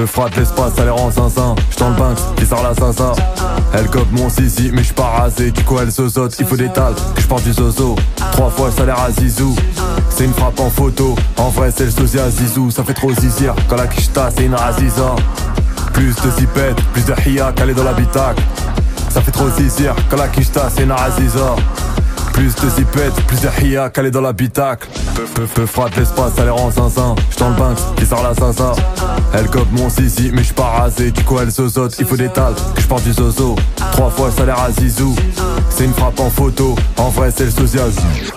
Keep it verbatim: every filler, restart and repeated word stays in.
Peu frappe l'espace, ça les rend zinzin. J'tends le banks, qui sort la zinzin. Elle cope mon sisi, mais j'suis pas rasé. Du coup elle zozote, il faut des tales, que j'porte du zozo. Trois fois le salaire à Zizou. C'est une frappe en photo, en vrai c'est le sosia Zizou. Ça fait trop zizir, quand la quicheta c'est une raziza. Plus de zipette, plus de hiya calé dans l'habitacle. Ça fait trop zizir, quand la quicheta c'est une raziza. Plus de zipette, plus de hiya calé dans l'habitacle. Peu, peu, peu frappe l'espace, ça les rend zinzin. J'tends le banks, qui sort la zinzin. Elle cope mon sisi, mais j'suis pas rasé. Du coup elle zozote, il faut des tales, que j'porte du zozo. Trois fois le salaire à Zizou. C'est une frappe en photo, en vrai c'est le sosia.